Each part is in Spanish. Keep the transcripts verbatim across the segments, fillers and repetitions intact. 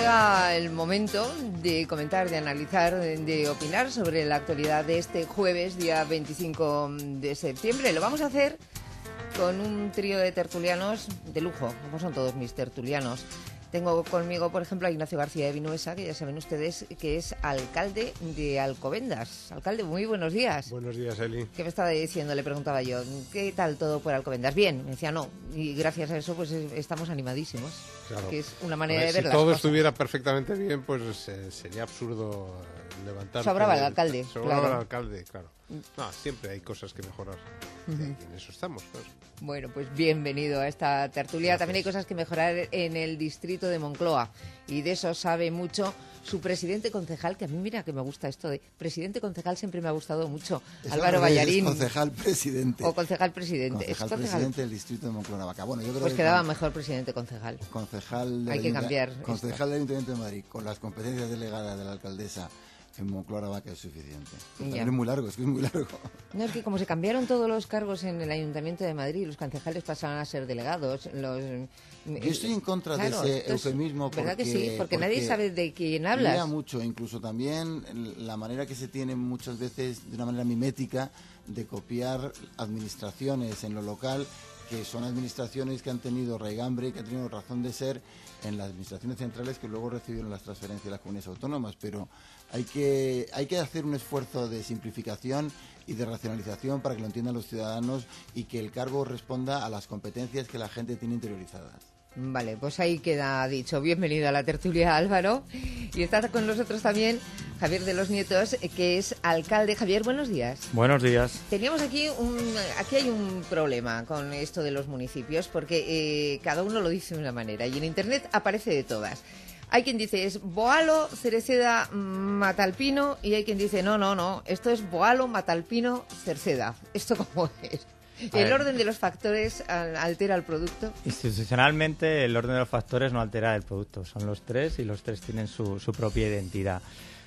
llega el momento de comentar, de analizar, de, de opinar sobre la actualidad de este jueves, día veinticinco de septiembre. Lo vamos a hacer con un trío de tertulianos de lujo, como son todos mis tertulianos. Tengo conmigo, por ejemplo, a Ignacio García de Vinuesa, que ya saben ustedes que es alcalde de Alcobendas. Alcalde, muy buenos días. Buenos días, Eli. ¿Qué me estaba diciendo? Le preguntaba yo, ¿qué tal todo por Alcobendas? Bien, me decía no. Y gracias a eso, pues estamos animadísimos. Claro. Que es una manera ver, de ver si las todo cosas. estuviera perfectamente bien, pues eh, sería absurdo levantar... Sobraba el alcalde. Sobraba claro. el alcalde, claro. No, siempre hay cosas que mejorar. Uh-huh. Y en eso estamos, claro. Bueno, pues bienvenido a esta tertulia. Gracias. También hay cosas que mejorar en el distrito de Moncloa y de eso sabe mucho su presidente concejal, que a mí mira que me gusta esto de presidente concejal, siempre me ha gustado mucho. Es Álvaro Ballarín. concejal presidente. O concejal presidente. Concejal, ¿Es concejal? presidente del distrito de Moncloa-Vaca. Bueno, yo creo pues que quedaba con... mejor presidente concejal. Concejal hay que cambiar. Concejal esto. del Ayuntamiento de Madrid, con las competencias delegadas de la alcaldesa en Moncloa-Vaca es suficiente. También es muy largo, es que es muy largo. No, es que como se cambiaron todos los cargos en el Ayuntamiento de Madrid, los concejales pasaron a ser delegados. Los, Yo estoy en contra claro, de ese es, eufemismo porque... ¿verdad que sí? Porque, porque nadie sabe de quién hablas. Mira mucho, incluso también la manera que se tiene muchas veces, de una manera mimética, de copiar administraciones en lo local, que son administraciones que han tenido raigambre, que han tenido razón de ser en las administraciones centrales que luego recibieron las transferencias de las comunidades autónomas, pero hay que, hay que hacer un esfuerzo de simplificación y de racionalización para que lo entiendan los ciudadanos y que el cargo responda a las competencias que la gente tiene interiorizadas. Vale, pues ahí queda dicho. Bienvenido a la tertulia, Álvaro. Y está con nosotros también Javier de los Nietos, que es alcalde. Javier, buenos días. Buenos días. Teníamos aquí un... Aquí hay un problema con esto de los municipios, porque eh, cada uno lo dice de una manera y en Internet aparece de todas. Hay quien dice es Boalo, Cereceda, Matalpino, y hay quien dice no, no, no, esto es Boalo, Matalpino, Cerceda. ¿Esto cómo es? ¿El orden de los factores altera el producto? Institucionalmente el orden de los factores no altera el producto, son los tres y los tres tienen su, su propia identidad.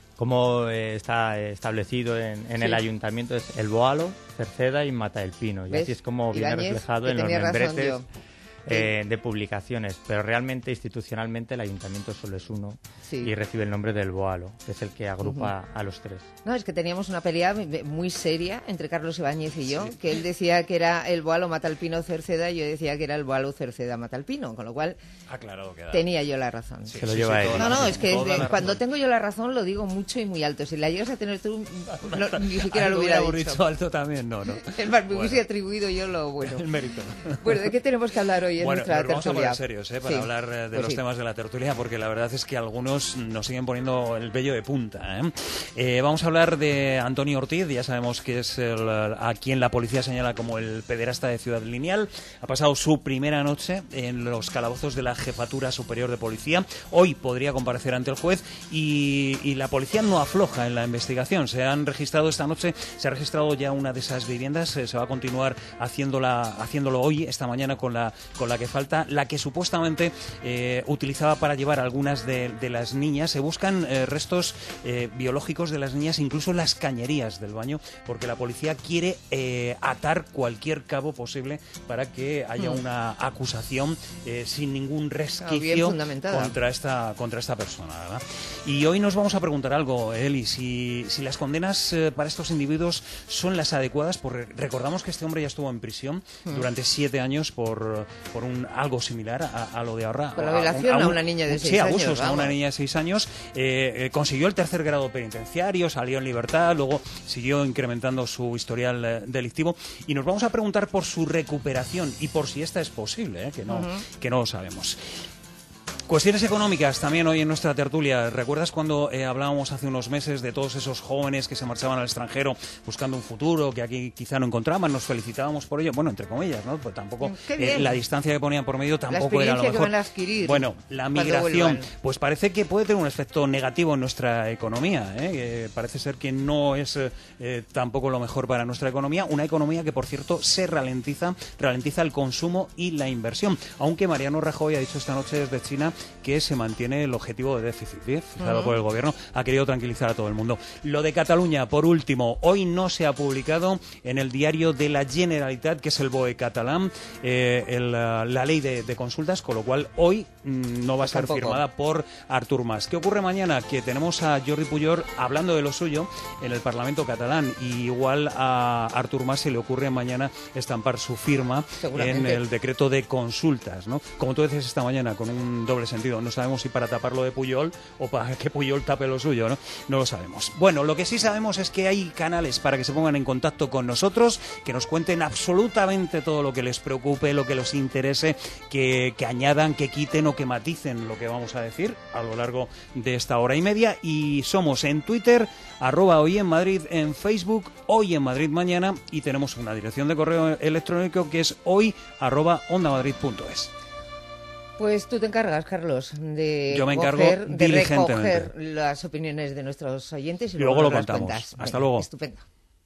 Como eh, está establecido en, en sí. el ayuntamiento es el Boalo, Cerceda y Mata del Pino, y así es como viene Ibáñez, reflejado en los membretes eh, de publicaciones, pero realmente institucionalmente el ayuntamiento solo es uno sí. y recibe el nombre del Boalo, que es el que agrupa uh-huh. a los tres. No, es que teníamos una pelea muy seria entre Carlos Ibáñez y yo, sí. que él decía que era el Boalo Matalpino Cerceda y yo decía que era el Boalo Cerceda Matalpino, con lo cual aclarado queda. tenía yo la razón. Sí, Se lo sí, lleva sí, él. No, no, es que es cuando tengo yo la razón lo digo mucho y muy alto. Si la llegas a tener tú, no, ni siquiera lo hubiera dicho. dicho alto también, no, no. Es más, me bueno. hubiese atribuido yo lo bueno. El mérito. Bueno, ¿de qué tenemos que hablar hoy en bueno, nuestra nos vamos tertulia? a poner serios, ¿eh? Para sí. hablar de pues los sí. temas de la tertulia, porque la verdad es que algunos nos siguen poniendo el vello de punta, ¿eh? Eh, vamos a hablar de Antonio Ortiz, ya sabemos que es el, a quien la policía señala como el pederasta de Ciudad Lineal. Ha pasado su primera noche en los calabozos de la Jefatura Superior de Policía. Hoy podría comparecer ante el juez y, y la policía no afloja en la investigación. Se han registrado esta noche, se ha registrado ya una de esas viviendas, eh, se va a continuar haciéndola, haciéndolo hoy, esta mañana con la, con la que falta, la que supuestamente eh, utilizaba para llevar a algunas de, de las niñas. Se buscan eh, restos eh, biológicos de las niñas, incluso en las cañerías del baño, porque la policía quiere eh, atar cualquier cabo posible para que haya mm. una acusación eh, sin ningún resquicio contra esta, contra esta persona, ¿verdad? Y hoy nos vamos a preguntar algo, Eli, si, si las condenas eh, para estos individuos son las adecuadas, porque recordamos que este hombre ya estuvo en prisión mm. durante siete años por, por un algo similar a, a lo de ahora. Por la violación a, a, un, a una niña de seis sí, años. Sí, abusos vamos. a una niña de seis años. Eh, eh, consiguió el tercer grado penitenciario, salió en libertad, luego siguió incrementando su historial eh, delictivo. Y nos vamos a preguntar por su recuperación y por si esta es posible, eh, que no, uh-huh. que no lo sabemos. Cuestiones económicas también hoy en nuestra tertulia. ¿Recuerdas cuando eh, hablábamos hace unos meses de todos esos jóvenes que se marchaban al extranjero buscando un futuro que aquí quizá no encontraban? Nos felicitábamos por ello. Bueno, entre comillas, ¿no? Pues tampoco eh, la distancia que ponían por medio tampoco era lo mejor. Que van a adquirir bueno, la migración, pues parece que puede tener un efecto negativo en nuestra economía, ¿eh? Eh, parece ser que no es eh, tampoco lo mejor para nuestra economía. Una economía que, por cierto, se ralentiza, ralentiza el consumo y la inversión. Aunque Mariano Rajoy ha dicho esta noche desde China que se mantiene el objetivo de déficit ¿eh? fijado uh-huh. por el gobierno. Ha querido tranquilizar a todo el mundo. Lo de Cataluña, por último, hoy no se ha publicado en el diario de la Generalitat, que es el B O E catalán, eh, el, la ley de, de consultas, con lo cual hoy mmm, no va a ser Tampoco. firmada por Artur Mas. ¿Qué ocurre mañana? Que tenemos a Jordi Pujol hablando de lo suyo en el Parlamento catalán, y igual a Artur Mas se le ocurre mañana estampar su firma en el decreto de consultas, ¿no? Como tú decías esta mañana, con un doble sentido. No sabemos si para tapar lo de Pujol o para que Pujol tape lo suyo, ¿no? No lo sabemos. Bueno, lo que sí sabemos es que hay canales para que se pongan en contacto con nosotros, que nos cuenten absolutamente todo lo que les preocupe, lo que les interese, que, que añadan, que quiten o que maticen lo que vamos a decir a lo largo de esta hora y media. Y somos en Twitter, arroba Hoy en Madrid, en Facebook, Hoy en Madrid Mañana, y tenemos una dirección de correo electrónico que es hoy arroba ondamadrid punto es. Pues tú te encargas, Carlos, de, Yo me encargo coger, de diligentemente. recoger las opiniones de nuestros oyentes y, y luego, luego lo contamos. Cuentas. Hasta Venga, luego. Estupendo.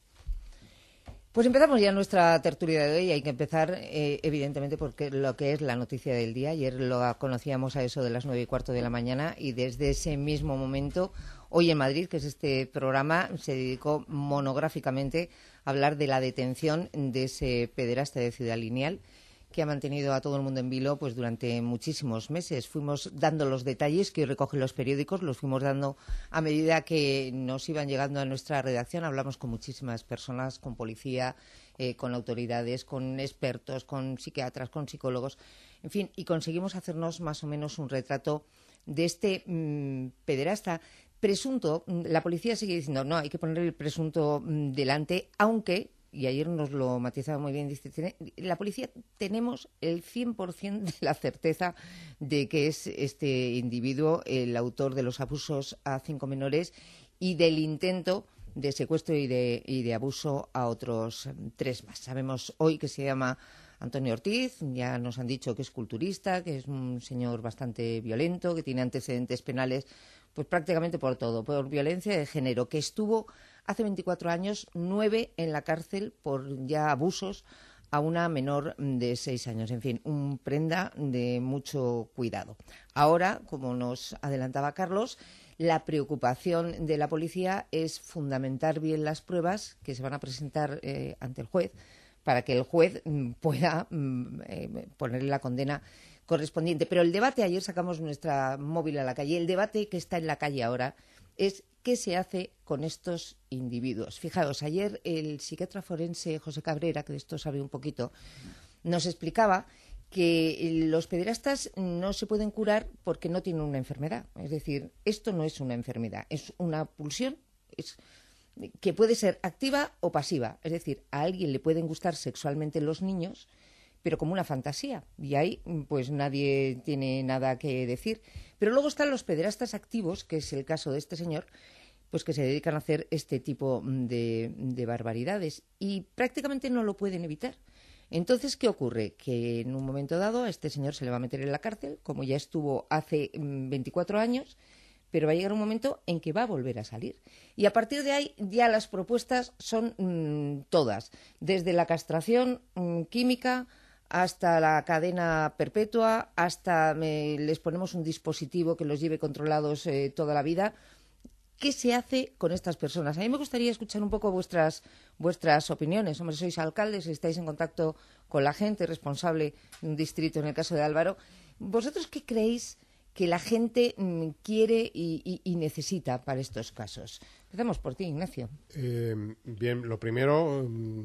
Pues empezamos ya nuestra tertulia de hoy, y hay que empezar eh, evidentemente porque lo que es la noticia del día. Ayer lo conocíamos a eso de las nueve y cuarto de la mañana, y desde ese mismo momento, Hoy en Madrid, que es este programa, se dedicó monográficamente a hablar de la detención de ese pederasta de Ciudad Lineal, que ha mantenido a todo el mundo en vilo pues durante muchísimos meses. Fuimos dando los detalles que hoy recogen los periódicos, los fuimos dando a medida que nos iban llegando a nuestra redacción. Hablamos con muchísimas personas, con policía, eh, con autoridades, con expertos, con psiquiatras, con psicólogos, en fin, y conseguimos hacernos más o menos un retrato de este mmm, pederasta presunto. La policía sigue diciendo, no, hay que poner el presunto mmm, delante, aunque... y ayer nos lo matizaba muy bien, dice, la policía tenemos el cien por ciento de la certeza de que es este individuo el autor de los abusos a cinco menores y del intento de secuestro y de, y de abuso a otros tres más. Sabemos hoy que se llama Antonio Ortiz, ya nos han dicho que es culturista, que es un señor bastante violento, que tiene antecedentes penales pues prácticamente por todo, por violencia de género, que estuvo hace veinticuatro años, nueve en la cárcel por ya abusos a una menor de seis años. En fin, un prenda de mucho cuidado. Ahora, como nos adelantaba Carlos, la preocupación de la policía es fundamentar bien las pruebas que se van a presentar eh, ante el juez, para que el juez mm, pueda mm, eh, ponerle la condena correspondiente. Pero el debate, ayer sacamos nuestra móvil a la calle, el debate que está en la calle ahora es qué se hace con estos individuos. Fijaos, ayer el psiquiatra forense José Cabrera, que de esto sabe un poquito, nos explicaba que los pederastas no se pueden curar porque no tienen una enfermedad. Es decir, esto no es una enfermedad, es una pulsión es, que puede ser activa o pasiva. Es decir, a alguien le pueden gustar sexualmente los niños, pero como una fantasía, y ahí pues nadie tiene nada que decir. Pero luego están los pederastas activos, que es el caso de este señor, pues que se dedican a hacer este tipo de, de barbaridades, y prácticamente no lo pueden evitar. Entonces, ¿qué ocurre? Que en un momento dado a este señor se le va a meter en la cárcel, como ya estuvo hace veinticuatro años, pero va a llegar un momento en que va a volver a salir. Y a partir de ahí ya las propuestas son mmm, todas, desde la castración mmm, química hasta la cadena perpetua, hasta eh, les ponemos un dispositivo que los lleve controlados eh, toda la vida. ¿Qué se hace con estas personas? A mí me gustaría escuchar un poco vuestras vuestras opiniones. Hombre, sois alcaldes, estáis en contacto con la gente responsable de un distrito, en el caso de Álvaro. ¿Vosotros qué creéis que la gente mm, quiere y, y, y necesita para estos casos? Empezamos por ti, Ignacio. Eh, bien, lo primero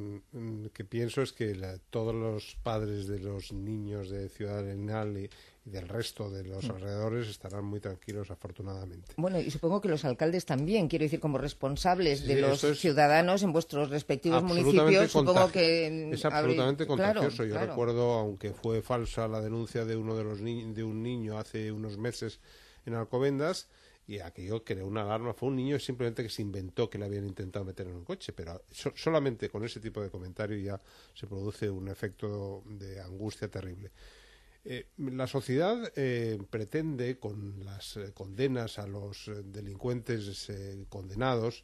mm, que pienso es que la, todos los padres de los niños de Ciudad Lineal y, y del resto de los mm. alrededores estarán muy tranquilos, afortunadamente. Bueno, y supongo que los alcaldes también, quiero decir, como responsables sí, de los ciudadanos en vuestros respectivos municipios, supongo que... Es absolutamente habréis... contagioso. Claro, Yo claro. recuerdo, aunque fue falsa la denuncia de uno de los ni- de un niño hace unos meses en Alcobendas, y aquello creó una alarma. Fue un niño simplemente que se inventó que le habían intentado meter en un coche, pero so- solamente con ese tipo de comentario ya se produce un efecto de angustia terrible. Eh, la sociedad eh, pretende, con las eh, condenas a los eh, delincuentes eh, condenados,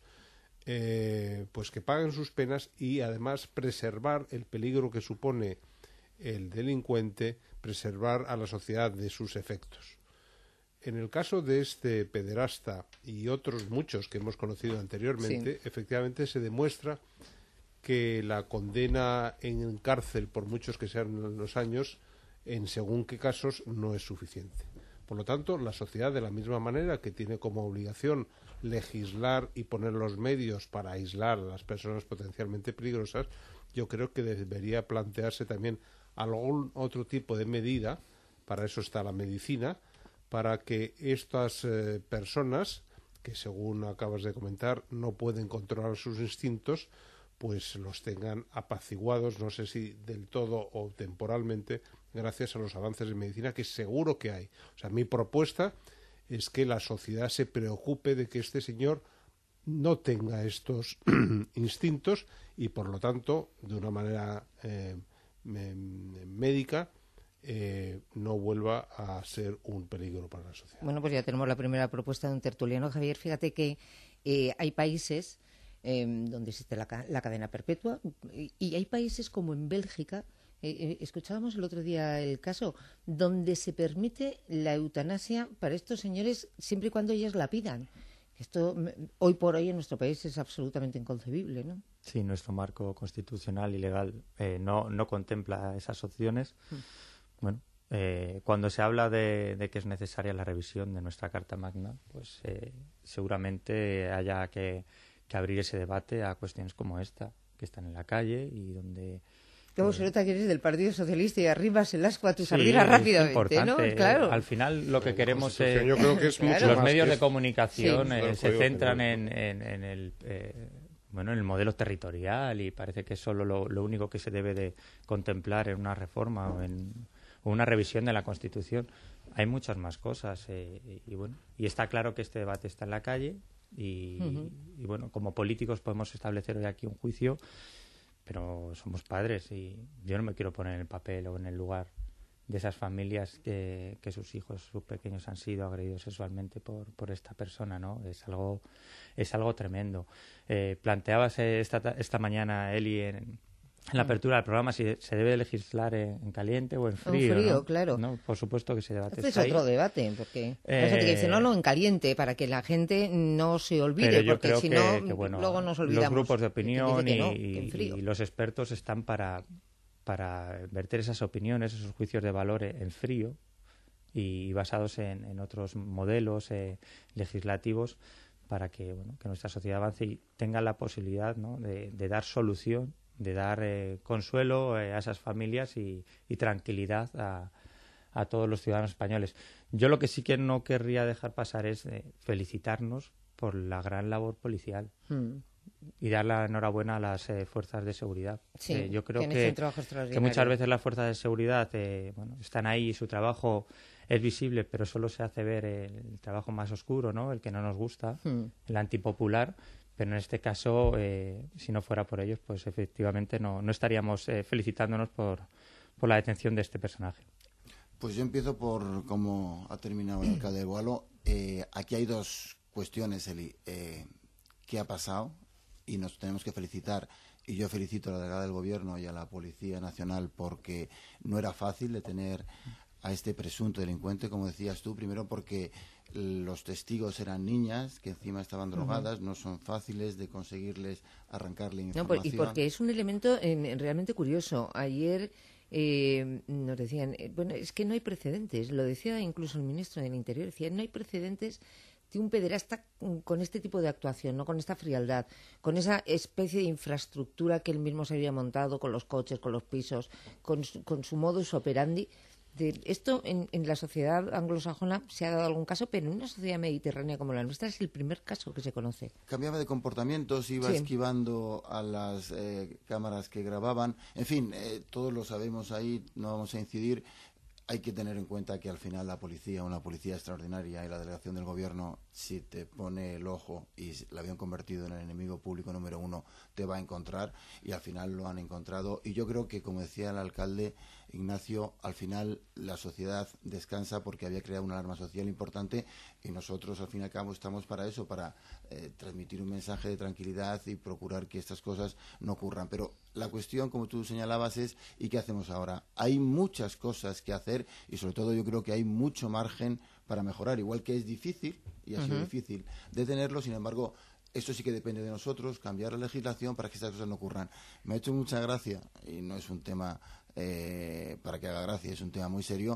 eh, pues que paguen sus penas y además preservar el peligro que supone el delincuente, preservar a la sociedad de sus efectos. En el caso de este pederasta y otros muchos que hemos conocido anteriormente, sí. efectivamente se demuestra que la condena en cárcel, por muchos que sean los años, en según qué casos, no es suficiente. Por lo tanto, la sociedad, de la misma manera que tiene como obligación legislar y poner los medios para aislar a las personas potencialmente peligrosas, yo creo que debería plantearse también algún otro tipo de medida, para eso está la medicina, para que estas eh, personas, que según acabas de comentar, no pueden controlar sus instintos, pues los tengan apaciguados, no sé si del todo o temporalmente, gracias a los avances de medicina que seguro que hay. O sea, mi propuesta es que la sociedad se preocupe de que este señor no tenga estos instintos y, por lo tanto, de una manera eh, médica, eh, no vuelva a ser un peligro para la sociedad. Bueno, pues ya tenemos la primera propuesta de un tertuliano. Javier, fíjate que eh, hay países eh, donde existe la, la cadena perpetua y, y hay países como en Bélgica. Eh, escuchábamos el otro día el caso donde se permite la eutanasia para estos señores siempre y cuando ellas la pidan. Esto hoy por hoy en nuestro país es absolutamente inconcebible, ¿no? Sí, nuestro marco constitucional y legal eh, no, no contempla esas opciones. Mm. Bueno, eh, cuando se habla de, de que es necesaria la revisión de nuestra Carta Magna, pues eh, seguramente haya que, que abrir ese debate a cuestiones como esta, que están en la calle y donde... Luego se nota que eres del Partido Socialista y arribas el ascua a tu sardina sí, rápidamente, ¿no? Claro. Al final lo que queremos es... Yo creo que es mucho los más medios que de comunicación sí. eh, se centran en, en, en, en el... Eh, bueno, en el modelo territorial y parece que es solo lo, lo único que se debe de contemplar en una reforma o en o una revisión de la Constitución. Hay muchas más cosas eh, y, y bueno, y está claro que este debate está en la calle y, uh-huh. y, y bueno, como políticos podemos establecer hoy aquí un juicio, pero somos padres y yo no me quiero poner en el papel o en el lugar de esas familias que, que sus hijos, sus pequeños han sido agredidos sexualmente por, por esta persona, ¿no? Es algo, es algo tremendo. Eh, planteabas esta, esta mañana, Eli, en, en la apertura del programa si se debe legislar en, en caliente o en frío. En frío, ¿no? claro. ¿No? Por supuesto que ese debate este está es otro ahí. debate, porque Eh, hay gente que dice, no, no, en caliente, para que la gente no se olvide, porque creo si que, no, que, bueno, luego nos olvidamos. Los grupos de opinión que y, no, que y los expertos están para, para verter esas opiniones, esos juicios de valor en frío y basados en, en otros modelos eh, legislativos para que, bueno, que nuestra sociedad avance y tenga la posibilidad, ¿no? de, de dar solución, de dar eh, consuelo eh, a esas familias y, y tranquilidad a, a todos los ciudadanos españoles. Yo lo que sí que no querría dejar pasar es eh, felicitarnos por la gran labor policial mm. y dar la enhorabuena a las eh, fuerzas de seguridad. Sí, eh, yo creo que, que, que muchas veces las fuerzas de seguridad eh, bueno, están ahí y su trabajo es visible, pero solo se hace ver el, el trabajo más oscuro, ¿no? El que no nos gusta, mm. el antipopular. Pero en este caso, eh, si no fuera por ellos, pues efectivamente no, no estaríamos eh, felicitándonos por, por la detención de este personaje. Pues yo empiezo por cómo ha terminado el alcalde de Boalo. Eh, aquí hay dos cuestiones, Eli. Eh, ¿Qué ha pasado? Y nos tenemos que felicitar. Y yo felicito a la delegada del Gobierno y a la Policía Nacional porque no era fácil detener a este presunto delincuente, como decías tú, primero porque los testigos eran niñas que encima estaban drogadas, uh-huh. no son fáciles de conseguirles arrancarle información. No, y porque es un elemento eh, realmente curioso. Ayer eh, nos decían, eh, bueno, es que no hay precedentes, lo decía incluso el ministro del Interior, decía, no hay precedentes de un pederasta con este tipo de actuación, no con esta frialdad, con esa especie de infraestructura que él mismo se había montado, con los coches, con los pisos, con su, con su modus operandi. De esto en, en la sociedad anglosajona se ha dado algún caso, pero en una sociedad mediterránea como la nuestra es el primer caso que se conoce. Cambiaba de comportamientos, iba sí. esquivando a las eh, cámaras que grababan. En fin, eh, todos lo sabemos ahí, no vamos a incidir. Hay que tener en cuenta que al final la policía, una policía extraordinaria y la delegación del Gobierno, si te pone el ojo y la habían convertido en el enemigo público número uno, te va a encontrar y al final lo han encontrado. Y yo creo que, como decía el alcalde Ignacio, al final la sociedad descansa porque había creado una alarma social importante y nosotros al fin y al cabo estamos para eso, para eh, transmitir un mensaje de tranquilidad y procurar que estas cosas no ocurran. Pero la cuestión, como tú señalabas, es ¿y qué hacemos ahora? Hay muchas cosas que hacer y sobre todo yo creo que hay mucho margen para mejorar, igual que es difícil, y ha sido uh-huh. difícil detenerlo, sin embargo, esto sí que depende de nosotros, cambiar la legislación para que estas cosas no ocurran. Me ha hecho mucha gracia, y no es un tema eh, para que haga gracia, es un tema muy serio,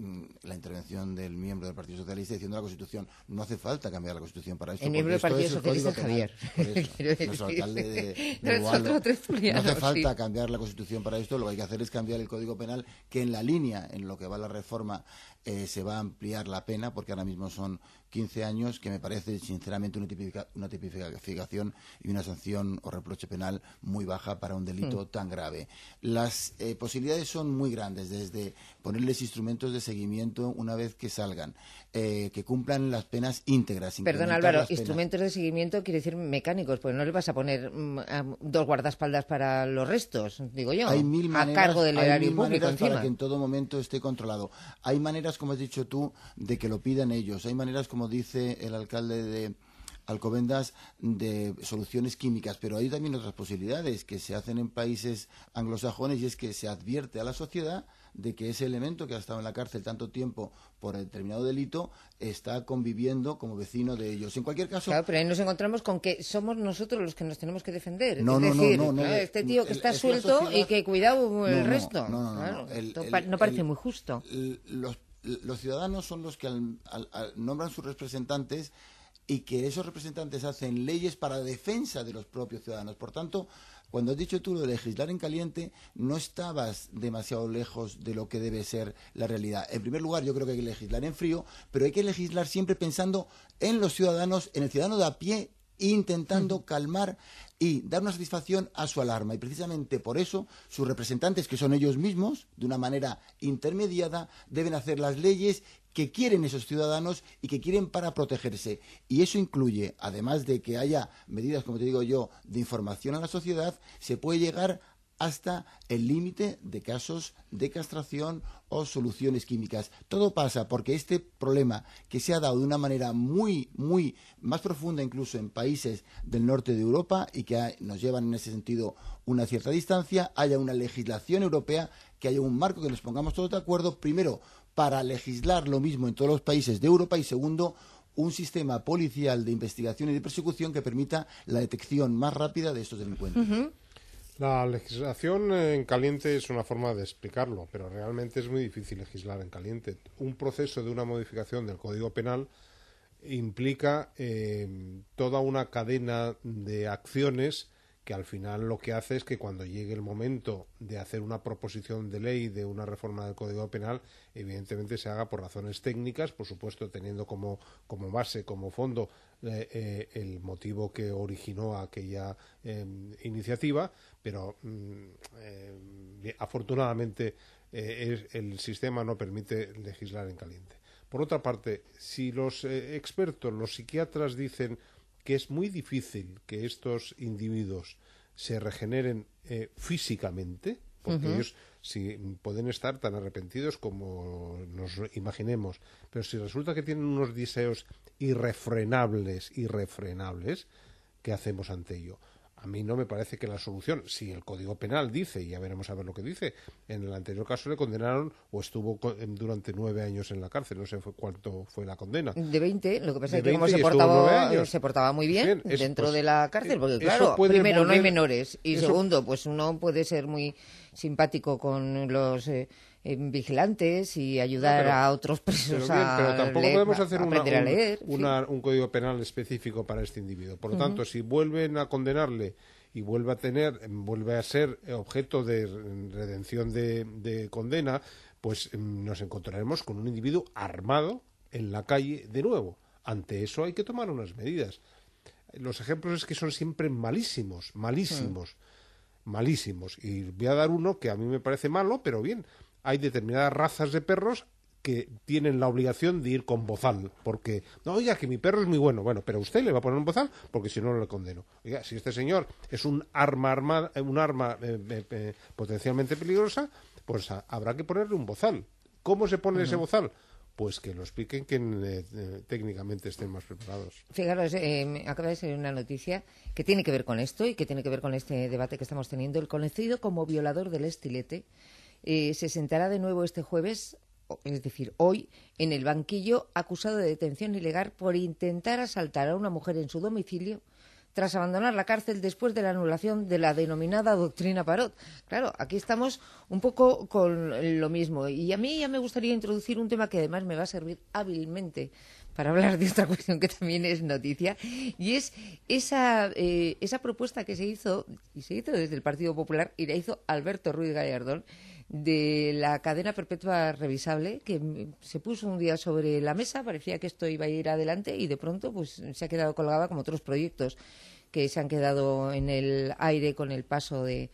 la intervención del miembro del Partido Socialista diciendo la Constitución. No hace falta cambiar la Constitución para esto. El miembro del Partido Socialista es Javier. Nuestro alcalde de, de Boalo. No hace falta sí. cambiar la Constitución para esto. Lo que hay que hacer es cambiar el Código Penal, que en la línea en lo que va la reforma eh, se va a ampliar la pena, porque ahora mismo son quince años, que me parece sinceramente una, tipifica, una tipificación y una sanción o reproche penal muy baja para un delito mm. tan grave. Las eh, posibilidades son muy grandes, desde ponerles instrumentos de seguimiento una vez que salgan, eh, que cumplan las penas íntegras. Perdón, Álvaro, instrumentos de seguimiento quiere decir mecánicos, pues no le vas a poner mm, a dos guardaespaldas para los restos, digo yo, hay mil maneras, a cargo del hay erario mil público encima. Para que en todo momento esté controlado. Hay maneras, como has dicho tú, de que lo pidan ellos. Hay maneras, como dice el alcalde de Alcobendas, de soluciones químicas, pero hay también otras posibilidades que se hacen en países anglosajones, y es que se advierte a la sociedad de que ese elemento que ha estado en la cárcel tanto tiempo por determinado delito está conviviendo como vecino de ellos. En cualquier caso... Claro, pero ahí nos encontramos con que somos nosotros los que nos tenemos que defender. No, es no, decir, no, no, claro, no, este tío que el, está suelto sociedad... y que cuidado el no, no, resto. No, no, no. Claro, no, el, esto el, no parece el, muy justo. El, los, los ciudadanos son los que al, al, al, nombran sus representantes, y que esos representantes hacen leyes para defensa de los propios ciudadanos. Por tanto, cuando has dicho tú lo de legislar en caliente, no estabas demasiado lejos de lo que debe ser la realidad. En primer lugar, yo creo que hay que legislar en frío, pero hay que legislar siempre pensando en los ciudadanos, en el ciudadano de a pie, intentando calmar y dar una satisfacción a su alarma. Y precisamente por eso sus representantes, que son ellos mismos, de una manera intermediada, deben hacer las leyes que quieren esos ciudadanos y que quieren para protegerse. Y eso incluye, además de que haya medidas, como te digo yo, de información a la sociedad, se puede llegar hasta el límite de casos de castración o soluciones químicas. Todo pasa porque este problema, que se ha dado de una manera muy, muy más profunda incluso en países del norte de Europa, y que ha, nos llevan en ese sentido una cierta distancia, haya una legislación europea, que haya un marco, que nos pongamos todos de acuerdo, primero, para legislar lo mismo en todos los países de Europa, y segundo, un sistema policial de investigación y de persecución que permita la detección más rápida de estos delincuentes. Uh-huh. La legislación en caliente es una forma de explicarlo, pero realmente es muy difícil legislar en caliente. Un proceso de una modificación del Código Penal implica eh, toda una cadena de acciones que al final lo que hace es que cuando llegue el momento de hacer una proposición de ley de una reforma del Código Penal, evidentemente se haga por razones técnicas, por supuesto teniendo como, como base, como fondo, eh, eh, el motivo que originó aquella eh, iniciativa, pero mm, eh, afortunadamente eh, es, el sistema no permite legislar en caliente. Por otra parte, si los eh, expertos, los psiquiatras dicen que es muy difícil que estos individuos se regeneren eh, físicamente, porque uh-huh. ellos si pueden estar tan arrepentidos como nos imaginemos, pero si resulta que tienen unos deseos irrefrenables, irrefrenables, ¿qué hacemos ante ello? A mí no me parece que la solución, si el Código Penal dice, y ya veremos a ver lo que dice, en el anterior caso le condenaron o estuvo durante nueve años en la cárcel, no sé fue cuánto fue la condena. De veinte, lo que pasa es que como se portaba, se portaba muy bien, bien eso, dentro pues, de la cárcel, porque claro, primero volver, no hay menores, y eso, segundo, pues uno puede ser muy simpático con los... Eh, vigilantes y ayudar no, pero, a otros presos pero bien, a pero tampoco leer, podemos hacer una, a leer, un, una, un código penal específico para este individuo. Por lo uh-huh. tanto, si vuelven a condenarle y vuelve a tener, vuelve a ser objeto de redención de, de condena, pues nos encontraremos con un individuo armado en la calle de nuevo. Ante eso hay que tomar unas medidas. Los ejemplos es que son siempre malísimos, malísimos, uh-huh. malísimos. Y voy a dar uno que a mí me parece malo, pero bien. Hay determinadas razas de perros que tienen la obligación de ir con bozal, porque, no, oiga, que mi perro es muy bueno, bueno, pero usted le va a poner un bozal porque si no, no le condeno. Oiga, si este señor es un arma armada, un arma eh, eh, eh, potencialmente peligrosa, pues a, habrá que ponerle un bozal. ¿Cómo se pone uh-huh. ese bozal? Pues que lo expliquen quien eh, eh, técnicamente estén más preparados. Fijaros, eh, acaba de salir una noticia que tiene que ver con esto y que tiene que ver con este debate que estamos teniendo. El conocido como violador del estilete Eh, se sentará de nuevo este jueves es decir, hoy, en el banquillo, acusado de detención ilegal por intentar asaltar a una mujer en su domicilio tras abandonar la cárcel después de la anulación de la denominada doctrina Parot. Claro, aquí estamos un poco con lo mismo. Y a mí ya me gustaría introducir un tema que además me va a servir hábilmente para hablar de otra cuestión que también es noticia, y es esa, eh, esa propuesta que se hizo, y se hizo desde el Partido Popular, y la hizo Alberto Ruiz Gallardón, de la cadena perpetua revisable, que se puso un día sobre la mesa, parecía que esto iba a ir adelante, y de pronto pues se ha quedado colgada como otros proyectos que se han quedado en el aire con el paso de,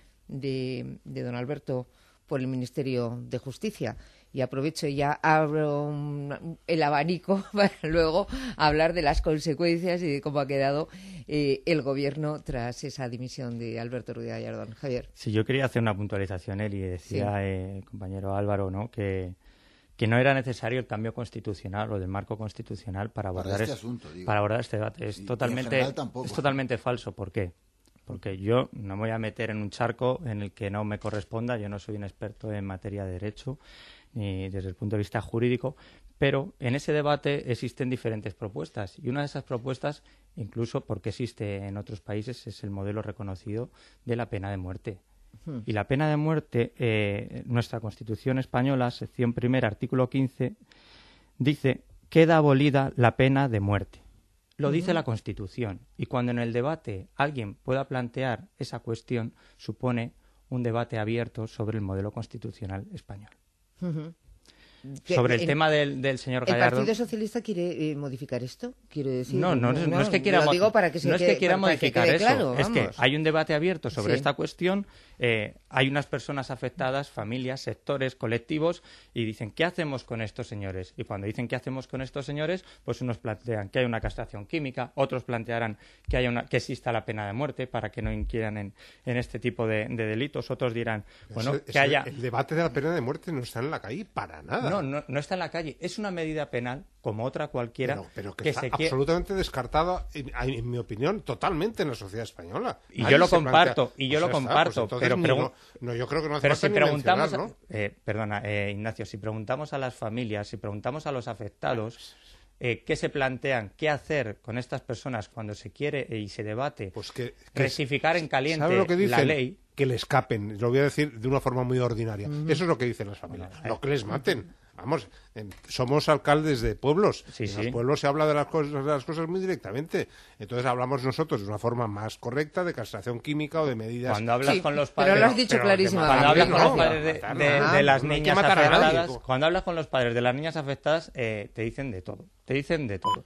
de, de don Alberto por el Ministerio de Justicia. Y aprovecho y ya abro un, el abanico para luego hablar de las consecuencias y de cómo ha quedado eh, el Gobierno tras esa dimisión de Alberto Ruiz Gallardón. Javier. Sí, yo quería hacer una puntualización, Eli, decía sí. eh, el compañero Álvaro, ¿no?, que, que no era necesario el cambio constitucional o del marco constitucional para abordar, para este, es, asunto, digo. para abordar este debate. Es, sí, totalmente, es totalmente falso. ¿Por qué? Porque yo no me voy a meter en un charco en el que no me corresponda. Yo no soy un experto en materia de derecho, ni desde el punto de vista jurídico, pero en ese debate existen diferentes propuestas, y una de esas propuestas, incluso porque existe en otros países, es el modelo reconocido de la pena de muerte. Uh-huh. Y la pena de muerte, eh, nuestra Constitución española, sección primera, artículo quince, dice: queda abolida la pena de muerte. Lo uh-huh. dice la Constitución, y cuando en el debate alguien pueda plantear esa cuestión, supone un debate abierto sobre el modelo constitucional español. Uh-huh. Sobre el, el tema del, del señor Gallardo. ¿El Partido Socialista quiere eh, modificar esto? Quiero decir, no, no, no, no es que quiera, lo digo para que se no es quede, que quiera para modificar que eso. Claro, es que hay un debate abierto sobre sí. esta cuestión. Eh, hay unas personas afectadas, familias, sectores, colectivos, y dicen: ¿qué hacemos con estos señores? Y cuando dicen ¿qué hacemos con estos señores?, pues unos plantean que hay una castración química, otros plantearán que haya una, que exista la pena de muerte para que no inquieran en, en este tipo de, de delitos. Otros dirán, bueno, eso, que eso, haya... El debate de la pena de muerte no está en la calle para nada. No, no, no está en la calle. Es una medida penal como otra cualquiera. Pero, pero que, que está se absolutamente descartada, en, en mi opinión, totalmente en la sociedad española. Y Nadie yo lo comparto, plantea, y yo pues lo comparto, pues pero no, no, yo creo que no hace pero falta si ni preguntamos, mencionar, ¿no? eh, perdona, eh, Ignacio, si preguntamos a las familias, si preguntamos a los afectados, eh, ¿qué se plantean? ¿Qué hacer con estas personas cuando se quiere eh, y se debate? Pues que, que rectificar en caliente ¿sabe lo que dicen? La ley. Que le escapen, lo voy a decir de una forma muy ordinaria. Uh-huh. Eso es lo que dicen las familias, Bueno, eh. no que les maten. Vamos, eh, somos alcaldes de pueblos. Sí, en sí. los pueblos se habla de las, cosas, de las cosas muy directamente. Entonces hablamos nosotros de una forma más correcta de castración química o de medidas... Cuando hablas sí, con los padres... Pero lo has dicho clarísimamente. Cuando hablas no, con los padres de, matar, de, no, de las no niñas afectadas... Nadie, cuando hablas con los padres de las niñas afectadas, eh, te dicen de todo. Te dicen de todo.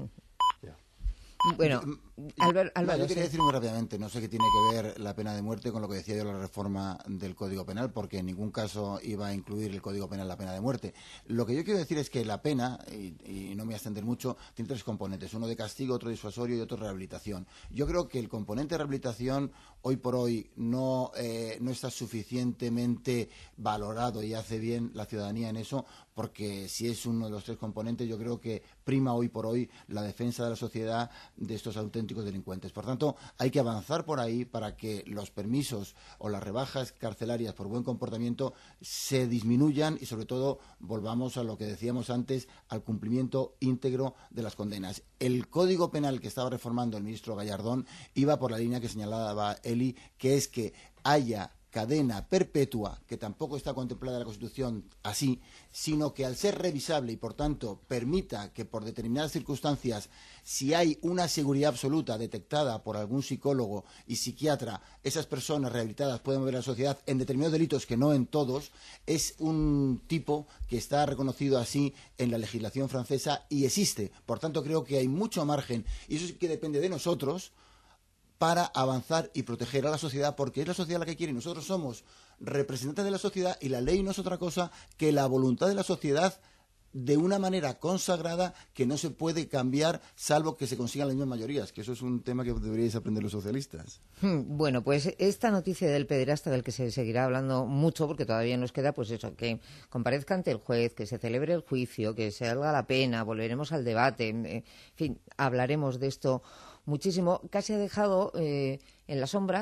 Bueno, Álvaro, Álvaro, no, yo quería sí. decir muy rápidamente, no sé qué tiene que ver la pena de muerte con lo que decía yo la reforma del Código Penal, porque en ningún caso iba a incluir el Código Penal la pena de muerte. Lo que yo quiero decir es que la pena, y, y no me voy a extender mucho, tiene tres componentes, uno de castigo, otro disuasorio y otro de rehabilitación. Yo creo que el componente de rehabilitación hoy por hoy no, eh, no está suficientemente valorado y hace bien la ciudadanía en eso, porque si es uno de los tres componentes, yo creo que prima hoy por hoy la defensa de la sociedad de estos auténticos delincuentes. Por tanto, hay que avanzar por ahí para que los permisos o las rebajas carcelarias por buen comportamiento se disminuyan y, sobre todo, volvamos a lo que decíamos antes, al cumplimiento íntegro de las condenas. El Código Penal que estaba reformando el ministro Gallardón iba por la línea que señalaba Eli, que es que haya cadena perpetua, que tampoco está contemplada en la Constitución así, sino que al ser revisable y, por tanto, permita que por determinadas circunstancias, si hay una seguridad absoluta detectada por algún psicólogo y psiquiatra, esas personas rehabilitadas pueden volver a la sociedad en determinados delitos, que no en todos, es un tipo que está reconocido así en la legislación francesa y existe. Por tanto, creo que hay mucho margen, y eso sí que depende de nosotros, para avanzar y proteger a la sociedad, porque es la sociedad la que quiere y nosotros somos representantes de la sociedad y la ley no es otra cosa que la voluntad de la sociedad de una manera consagrada que no se puede cambiar salvo que se consigan las mismas mayorías, que eso es un tema que deberíais aprender los socialistas. Bueno, pues esta noticia del pederasta, del que se seguirá hablando mucho, porque todavía nos queda, pues eso, que comparezca ante el juez, que se celebre el juicio, que se haga la pena, volveremos al debate, en fin, hablaremos de esto muchísimo. Casi ha dejado eh, en la sombra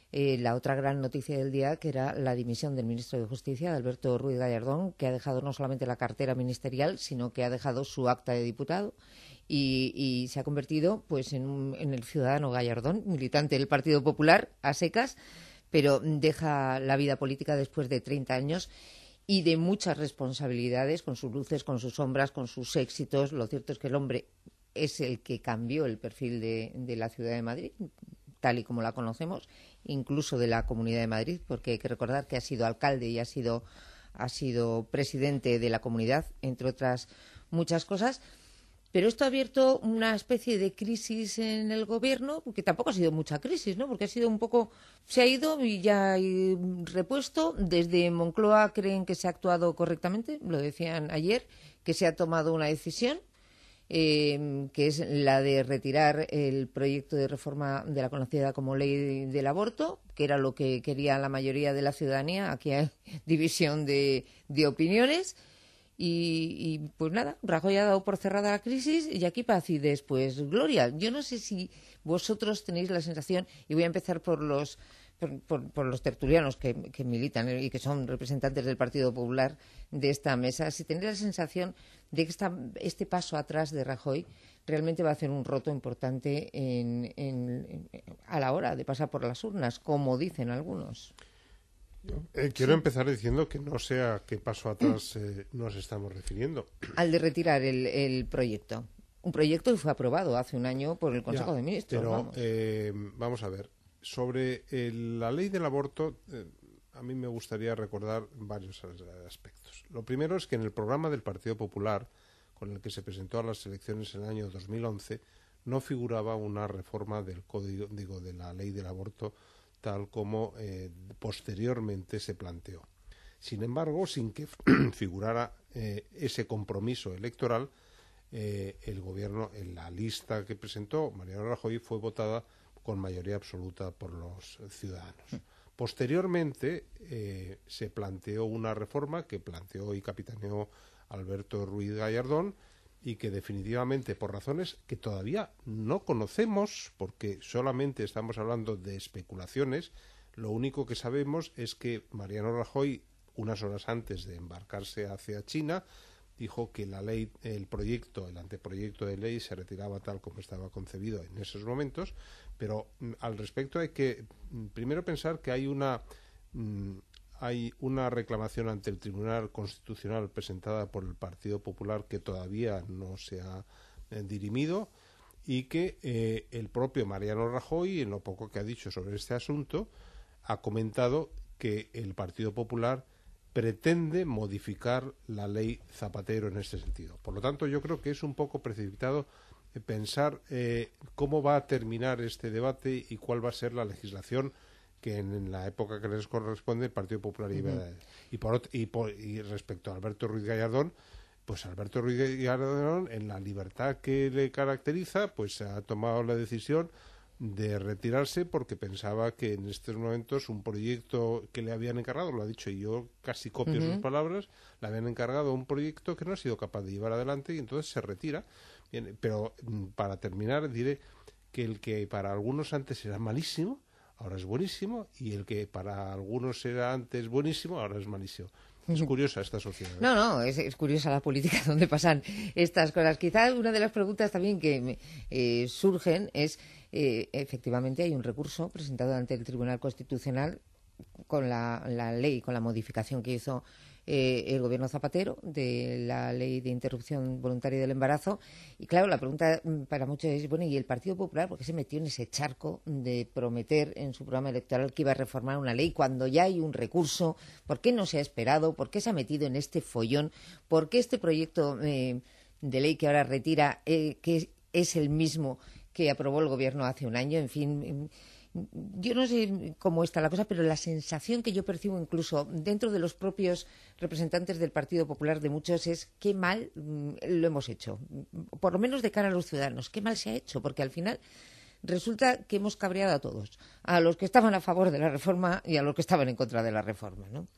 eh, la otra gran noticia del día, que era la dimisión del ministro de Justicia, de Alberto Ruiz Gallardón, que ha dejado no solamente la cartera ministerial, sino que ha dejado su acta de diputado y, y se ha convertido pues en, un, en el ciudadano Gallardón, militante del Partido Popular a secas, pero deja la vida política después de treinta años y de muchas responsabilidades, con sus luces, con sus sombras, con sus éxitos. Lo cierto es que el hombre es el que cambió el perfil de, de la ciudad de Madrid, tal y como la conocemos, incluso de la Comunidad de Madrid, porque hay que recordar que ha sido alcalde y ha sido, ha sido presidente de la comunidad, entre otras muchas cosas. Pero esto ha abierto una especie de crisis en el gobierno, porque tampoco ha sido mucha crisis, ¿no? Porque ha sido un poco... Se ha ido y ya hay repuesto. Desde Moncloa creen que se ha actuado correctamente, lo decían ayer, que se ha tomado una decisión, eh, que es la de retirar el proyecto de reforma de la conocida como Ley del Aborto, que era lo que quería la mayoría de la ciudadanía. Aquí hay división de, de opiniones. Y, y pues nada, Rajoy ha dado por cerrada la crisis y aquí paz y después gloria. Yo no sé si vosotros tenéis la sensación, y voy a empezar por los por, por, por los tertulianos que, que militan y que son representantes del Partido Popular de esta mesa, si tenéis la sensación de que esta, este paso atrás de Rajoy realmente va a hacer un roto importante en, en, en, a la hora de pasar por las urnas, como dicen algunos. Eh, quiero sí. empezar diciendo que no sé a qué paso atrás eh, nos estamos refiriendo. Al de retirar el, el proyecto. Un proyecto que fue aprobado hace un año por el Consejo ya, de Ministros. Pero vamos, eh, vamos a ver. Sobre el, la ley del aborto, eh, a mí me gustaría recordar varios aspectos. Lo primero es que en el programa del Partido Popular, con el que se presentó a las elecciones en el año dos mil once, no figuraba una reforma del código, digo, de la ley del aborto, tal como eh, posteriormente se planteó. Sin embargo, sin que figurara eh, ese compromiso electoral, eh, el gobierno, en la lista que presentó Mariano Rajoy, fue votada con mayoría absoluta por los ciudadanos. Posteriormente eh, se planteó una reforma que planteó y capitaneó Alberto Ruiz Gallardón, y que definitivamente, por razones que todavía no conocemos, porque solamente estamos hablando de especulaciones, lo único que sabemos es que Mariano Rajoy, unas horas antes de embarcarse hacia China, dijo que la ley, el proyecto, el anteproyecto de ley se retiraba tal como estaba concebido en esos momentos, pero mm, al respecto hay que mm, primero pensar que hay una... Mm, hay una reclamación ante el Tribunal Constitucional presentada por el Partido Popular que todavía no se ha eh, dirimido, y que eh, el propio Mariano Rajoy, en lo poco que ha dicho sobre este asunto, ha comentado que el Partido Popular pretende modificar la ley Zapatero en este sentido. Por lo tanto, yo creo que es un poco precipitado eh, pensar eh, cómo va a terminar este debate y cuál va a ser la legislación que en, en la época que les corresponde el Partido Popular iba uh-huh. y, por, y, por, y respecto a Alberto Ruiz Gallardón, pues Alberto Ruiz Gallardón, en la libertad que le caracteriza, pues ha tomado la decisión de retirarse porque pensaba que en estos momentos un proyecto que le habían encargado, lo ha dicho y yo casi copio uh-huh. sus palabras, le habían encargado un proyecto que no ha sido capaz de llevar adelante y entonces se retira. Bien, pero para terminar diré que el que para algunos antes era malísimo, ahora es buenísimo, y el que para algunos era antes buenísimo, ahora es malísimo. Es curiosa esta sociedad. No, no, es, es curiosa la política donde pasan estas cosas. Quizás una de las preguntas también que eh, surgen es, eh, efectivamente hay un recurso presentado ante el Tribunal Constitucional con la, la ley, con la modificación que hizo eh, el gobierno Zapatero de la ley de interrupción voluntaria del embarazo. Y claro, la pregunta para muchos es, bueno, ¿y el Partido Popular por qué se metió en ese charco de prometer en su programa electoral que iba a reformar una ley cuando ya hay un recurso? ¿Por qué no se ha esperado? ¿Por qué se ha metido en este follón? ¿Por qué este proyecto eh, de ley que ahora retira, eh, que es, es el mismo que aprobó el gobierno hace un año? En fin... Yo no sé cómo está la cosa, pero la sensación que yo percibo incluso dentro de los propios representantes del Partido Popular de muchos es qué mal lo hemos hecho, por lo menos de cara a los ciudadanos, qué mal se ha hecho, porque al final resulta que hemos cabreado a todos, a los que estaban a favor de la reforma y a los que estaban en contra de la reforma, ¿no?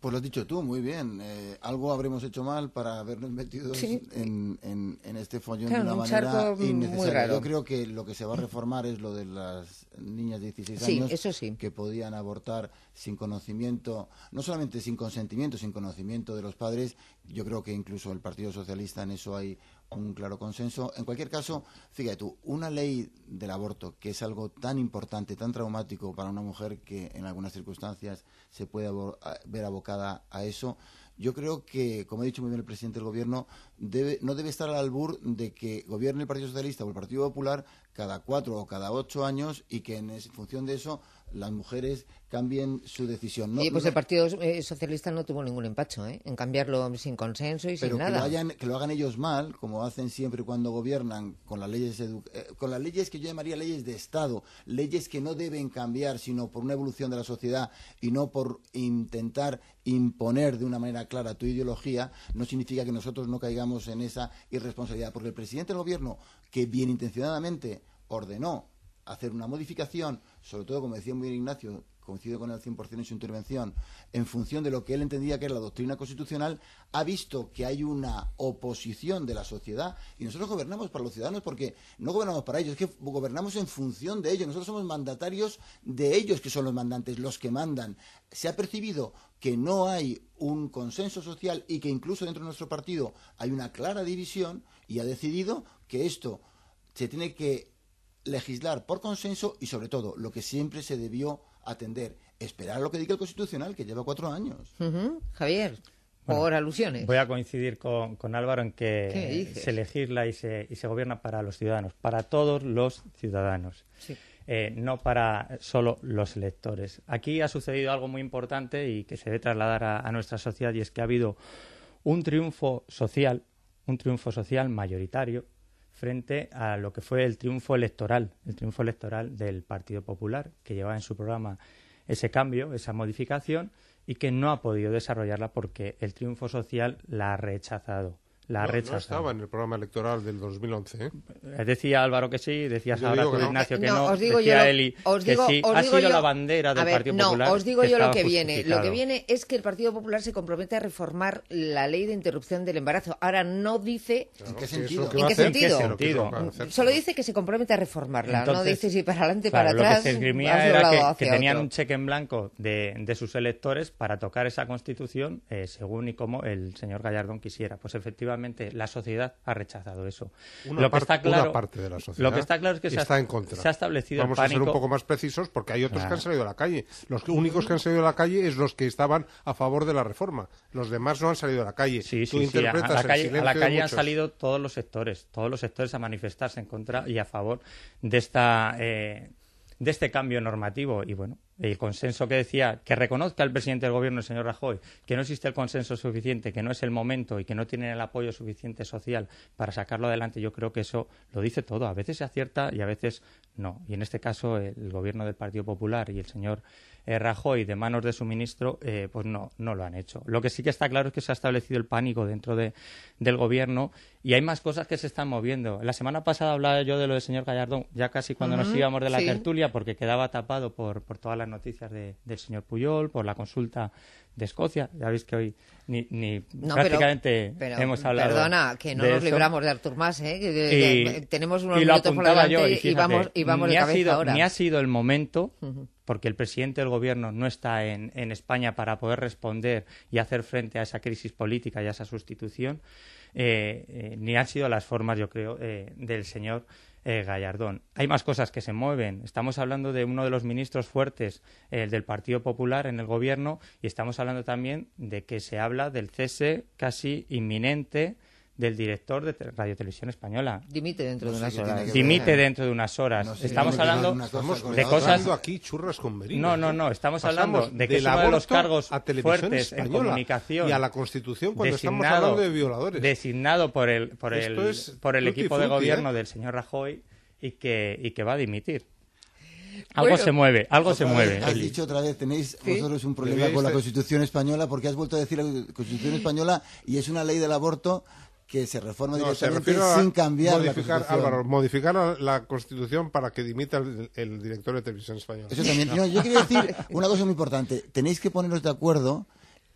Pues lo has dicho tú, muy bien. Eh, algo habremos hecho mal para habernos metido sí. en, en, en este follón claro, de una un manera innecesaria. Yo creo que lo que se va a reformar es lo de las niñas de dieciséis sí, años eso sí. que podían abortar sin conocimiento, no solamente sin consentimiento, sin conocimiento de los padres. Yo creo que incluso el Partido Socialista en eso hay un claro consenso. En cualquier caso, fíjate tú, una ley del aborto, que es algo tan importante, tan traumático para una mujer que en algunas circunstancias se puede ver abocada a eso, yo creo que, como ha dicho muy bien el presidente del Gobierno, debe, no debe estar al albur de que gobierne el Partido Socialista o el Partido Popular cada cuatro o cada ocho años y que en función de eso las mujeres cambien su decisión. No, y pues no, el Partido Socialista no tuvo ningún empacho ¿eh? en cambiarlo sin consenso y pero sin que nada. Lo hayan, que lo hagan ellos mal, como hacen siempre cuando gobiernan, con las leyes eh, con las leyes que yo llamaría leyes de Estado, leyes que no deben cambiar, sino por una evolución de la sociedad y no por intentar imponer de una manera clara tu ideología, no significa que nosotros no caigamos en esa irresponsabilidad. Porque el presidente del Gobierno, que bien intencionadamente ordenó hacer una modificación, sobre todo, como decía muy bien Ignacio, coincido con él al cien por cien en su intervención, en función de lo que él entendía que era la doctrina constitucional, ha visto que hay una oposición de la sociedad y nosotros gobernamos para los ciudadanos porque no gobernamos para ellos, es que gobernamos en función de ellos, nosotros somos mandatarios de ellos que son los mandantes, los que mandan. Se ha percibido que no hay un consenso social y que incluso dentro de nuestro partido hay una clara división y ha decidido que esto se tiene que legislar por consenso y, sobre todo, lo que siempre se debió atender, esperar a lo que diga el Constitucional, que lleva cuatro años. Uh-huh. Javier, bueno, por alusiones. Voy a coincidir con, con Álvaro en que se legisla y se, y se gobierna para los ciudadanos, para todos los ciudadanos, sí. eh, no para solo los electores. Aquí ha sucedido algo muy importante y que se debe trasladar a, a nuestra sociedad, y es que ha habido un triunfo social, un triunfo social mayoritario, frente a lo que fue el triunfo electoral, el triunfo electoral del Partido Popular, que llevaba en su programa ese cambio, esa modificación, y que no ha podido desarrollarla porque el triunfo social la ha rechazado. La ha no, rechazado. No estaba en el programa electoral del dos mil once, ¿eh? Decía Álvaro que sí, decías yo ahora tú, que no. Ignacio, que no. no, Os digo decía yo, Eli os que digo, sí. os Ha digo sido yo, la bandera del a ver, Partido no, Popular. os digo que yo lo estaba que viene. Lo que justificado. viene es que el Partido Popular se compromete a reformar la ley de interrupción del embarazo. Ahora no dice... ¿En qué ¿Qué sentido? ¿En qué sentido? ¿En qué sentido? Solo dice que se compromete a reformarla. Entonces, no dice si para adelante, claro, para atrás. Lo que se esgrimía has era doblado que, hacia que tenían otro. un cheque en blanco de, de sus electores para tocar esa Constitución eh, según y como el señor Gallardón quisiera. Pues efectivamente la sociedad ha rechazado eso. Una, lo que parte, está claro, una parte de la sociedad lo que está claro es que está se ha, en contra. Se ha establecido Vamos el pánico. a ser un poco más precisos porque hay otros claro. que han salido a la calle. Los únicos que han salido a la calle es los que estaban a favor de la reforma. Los demás no han salido a la calle. Sí, Tú sí, sí. A la el calle, a la de calle han muchos. salido todos los sectores, todos los sectores a manifestarse en contra y a favor de esta eh, de este cambio normativo. Y bueno, el consenso que decía, que reconozca el presidente del Gobierno, el señor Rajoy, que no existe el consenso suficiente, que no es el momento y que no tienen el apoyo suficiente social para sacarlo adelante, yo creo que eso lo dice todo. A veces se acierta y a veces no. Y en este caso el Gobierno del Partido Popular y el señor eh, Rajoy, de manos de su ministro, eh, pues no, no lo han hecho. Lo que sí que está claro es que se ha establecido el pánico dentro de, del Gobierno y hay más cosas que se están moviendo. La semana pasada hablaba yo de lo del señor Gallardón, ya casi cuando uh-huh, nos íbamos de la sí. tertulia, porque quedaba tapado por, por todas las noticias de, del señor Pujol, por la consulta de Escocia. Ya veis que hoy ni, ni no, prácticamente pero, pero, hemos hablado. Perdona, que no de nos eso. libramos de Artur Mas, ¿eh? Que, y, que tenemos unos y lo minutos por delante yo, y, fíjate, y vamos, y vamos de ha cabeza sido, ahora. Ni ha sido el momento, uh-huh. porque el presidente del Gobierno no está en, en España para poder responder y hacer frente a esa crisis política y a esa sustitución, eh, eh, ni han sido las formas, yo creo, eh, del señor Eh, Gallardón. Hay más cosas que se mueven. Estamos hablando de uno de los ministros fuertes eh, del Partido Popular en el Gobierno y estamos hablando también de que se habla del cese casi inminente del director de Radio Televisión Española. Dimite dentro no de unas sé horas. Dimite dentro de unas horas. No sé, estamos no, hablando no, Estamos de cosas... aquí churras con merinas. No, no, no. Estamos Pasamos hablando de que del es uno de los aborto cargos a Televisión fuertes en Española comunicación y a la Constitución cuando estamos designado, hablando de violadores. designado por el, por el, Esto es por el tutti equipo de frutti, gobierno ¿eh? del señor Rajoy y que, y que va a dimitir. Algo Bueno, se mueve, algo Otra se mueve. vez, has Eli. dicho otra vez, tenéis ¿Sí? vosotros un problema Debíais con la de- Constitución Española porque has vuelto a decir la Constitución Española y es una ley del aborto que se reforma No, se directamente refiere a sin cambiar modificar, la Constitución. Álvaro, modificar la, la Constitución para que dimita el, el director de Televisión Española. Eso también. No, yo quería decir una cosa muy importante. Tenéis que poneros de acuerdo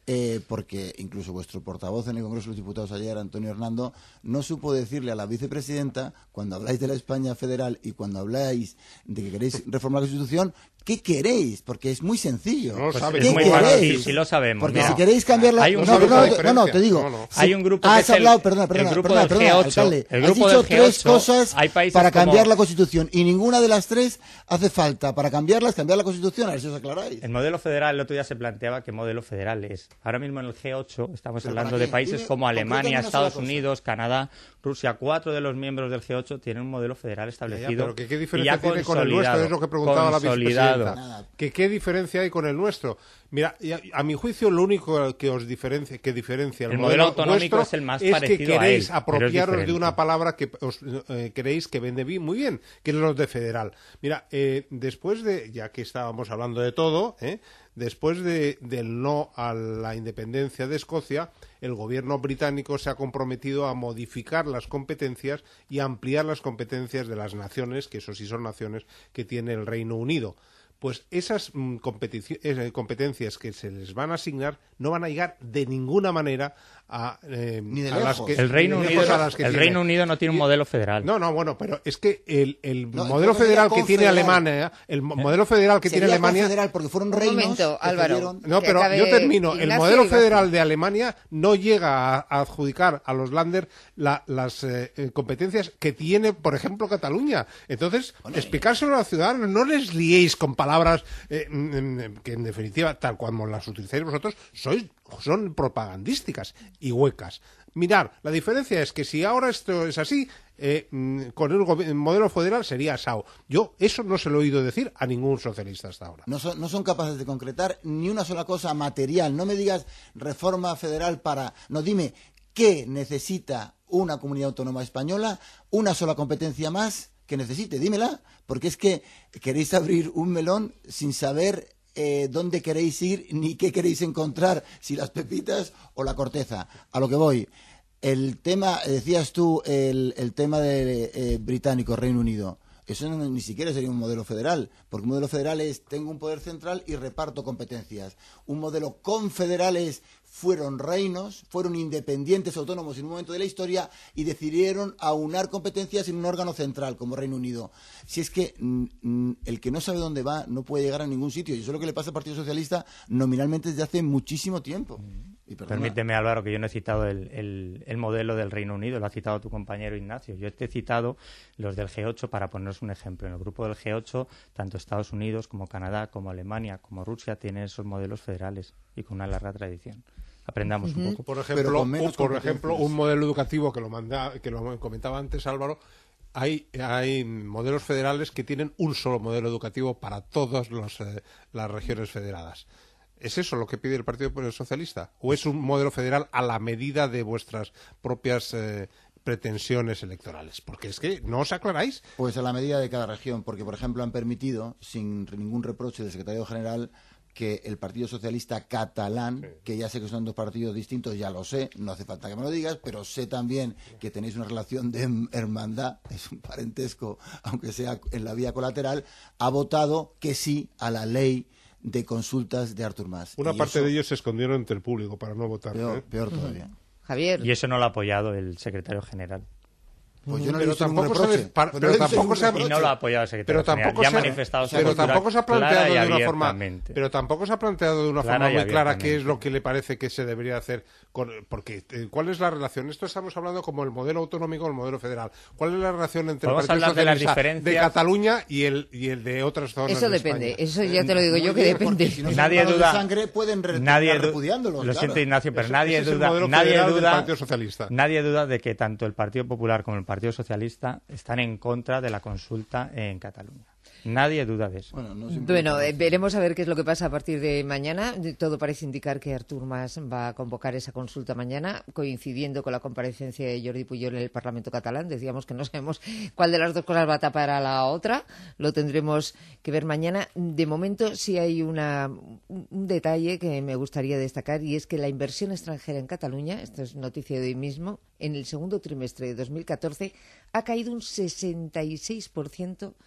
Eh, porque incluso vuestro portavoz en el Congreso de los Diputados ayer, Antonio Hernando, no supo decirle a la vicepresidenta, cuando habláis de la España federal y cuando habláis de que queréis reformar la Constitución, ¿qué queréis? Porque es muy sencillo. No lo pues, sabes. ¿Qué Es muy queréis? fácil, sí, sí lo sabemos. Porque No. si queréis cambiarla... Hay un no, grupo no, de no, no, te digo. No, no. Si Hay un grupo que has es el- hablado, perdona, perdona, el grupo perdona, del perdona, G ocho. alcalde, El has grupo dicho del G tres ocho. cosas Hay países para como- cambiar la Constitución y ninguna de las tres hace falta. Para cambiarlas, cambiar la Constitución, a ver si os aclaráis. El modelo federal, el otro día se planteaba qué modelo federal es. Ahora mismo en el G ocho estamos ¿Pero hablando para de qué? países Dime como Alemania, concretamente una sola Estados cosa. Unidos, Canadá, Rusia. Cuatro de los miembros del G ocho tienen un modelo federal Ya, establecido. pero que qué y diferencia ya tiene con el nuestro, consolidado, es lo que preguntaba la consolidado. vicepresidenta. Que qué diferencia hay con el nuestro. Mira, y a, a mi juicio lo único que os diferencia, que diferencia el, El modelo autonómico vuestro es el más es que parecido a queréis él, apropiaros pero es de diferente. una palabra que os eh, creéis que vende bien, muy bien, que es lo de federal. Mira, eh, después de, ya que estábamos hablando de todo, ¿eh? después de, del no a la independencia de Escocia, el gobierno británico se ha comprometido a modificar las competencias y a ampliar las competencias de las naciones, que eso sí son naciones, que tiene el Reino Unido. Pues esas mm, competici- eh, competencias que se les van a asignar no van a llegar de ninguna manera a, eh, Ni de a las lejos. que, El Reino ni de Unido, lejos a las que el tiene. Reino Unido no tiene un Y- modelo federal. No, no, bueno, pero es que el, el No, modelo entonces federal sería que tiene confederal. Alemania, el mo- modelo federal que tiene Sería Alemania... confederal porque fueron Un reinos momento, que Álvaro. cedieron- No, Que pero acabe yo termino. El Ignacio modelo y Gaspi. federal de Alemania no llega a, a adjudicar a los Länder la- las eh, eh, competencias que tiene, por ejemplo, Cataluña. Entonces, explicárselo a los ciudadanos, no les liéis con palabras eh, mm, mm, que, en definitiva, tal como las utilizáis vosotros, sois, son propagandísticas y huecas. Mirad, la diferencia es que si ahora esto es así, eh, mm, con el gobi- modelo federal sería asao. Yo eso no se lo he oído decir a ningún socialista hasta ahora. No son, no son capaces de concretar ni una sola cosa material. No me digas reforma federal para... No, dime, ¿qué necesita una comunidad autónoma española? Una sola competencia más que necesite. Dímela, porque es que queréis abrir un melón sin saber eh, dónde queréis ir ni qué queréis encontrar, si las pepitas o la corteza. A lo que voy. El tema, decías tú, el, el tema de eh, británico, Reino Unido. Eso no, ni siquiera sería un modelo federal, porque un modelo federal es tengo un poder central y reparto competencias. Un modelo confederal es fueron reinos, fueron independientes autónomos en un momento de la historia y decidieron aunar competencias en un órgano central como Reino Unido. Si es que mm, mm, el que no sabe dónde va no puede llegar a ningún sitio, y eso es lo que le pasa al Partido Socialista nominalmente desde hace muchísimo tiempo. Y perdona. Permíteme, Álvaro, que yo no he citado el, el- el modelo del Reino Unido, lo ha citado tu compañero Ignacio. Yo te he citado los del G ocho para poneros un ejemplo. En el grupo del G ocho, tanto Estados Unidos como Canadá, como Alemania, como Rusia tienen esos modelos federales y con una larga tradición. Aprendamos un poco. Por Pero ejemplo, con menos un, por competencias. ejemplo, un modelo educativo que lo manda, que lo comentaba antes Álvaro, hay, hay modelos federales que tienen un solo modelo educativo para todas los, eh, las regiones federadas. ¿Es eso lo que pide el Partido Socialista? ¿O es un modelo federal a la medida de vuestras propias eh, pretensiones electorales? Porque es que no os aclaráis. Pues a la medida de cada región, porque por ejemplo han permitido, sin ningún reproche del secretario general, que el Partido Socialista catalán, que ya sé que son dos partidos distintos, ya lo sé, no hace falta que me lo digas, pero sé también que tenéis una relación de hermandad, es un parentesco, aunque sea en la vía colateral, ha votado que sí a la ley de consultas de Artur Mas. Una Y parte eso, de ellos se escondieron entre el público para no votar. peor, ¿eh? peor todavía. Javier. Y eso no lo ha apoyado el secretario general. Pues yo no le he Pero visto ningún tampoco se reproche. ve- par- Pues pero no le he visto tampoco ningún se ha- Y reproche. no lo ha apoyado el Pero secretario tampoco, general. Ya se, ha manifestado su pero postura tampoco se ha clara planteado y de una forma, abiertamente. pero tampoco se ha planteado de una Clara forma y muy clara qué es abiertamente. lo que le parece que se debería hacer con, porque eh, ¿cuál es la relación? Esto estamos hablando como el modelo autonómico o el modelo federal. ¿Cuál es la relación entre el Podemos Partido hablar de las Socialista de, diferencias. Cataluña y el y el de otras zonas Eso de depende, España? eso ya te lo digo yo Muy que bien, porque depende. si no son Nadie hermanos de duda. sangre, pueden re- Nadie terminar du- repudiándolos, Lo claro. siento, Ignacio, pero Ese- nadie ese es el duda, modelo nadie federal del duda, Partido Socialista. nadie duda de que tanto el Partido Popular como el Partido Socialista están en contra de la consulta en Cataluña. Nadie duda de eso. Bueno, no siempre- Bueno, eh, veremos a ver qué es lo que pasa a partir de mañana. Todo parece indicar que Artur Mas va a convocar esa consulta mañana, coincidiendo con la comparecencia de Jordi Pujol en el Parlamento catalán. Decíamos que no sabemos cuál de las dos cosas va a tapar a la otra. Lo tendremos que ver mañana. De momento sí hay una, un detalle que me gustaría destacar, y es que la inversión extranjera en Cataluña, esto es noticia de hoy mismo, en el segundo trimestre de dos mil catorce ha caído un sesenta y seis por ciento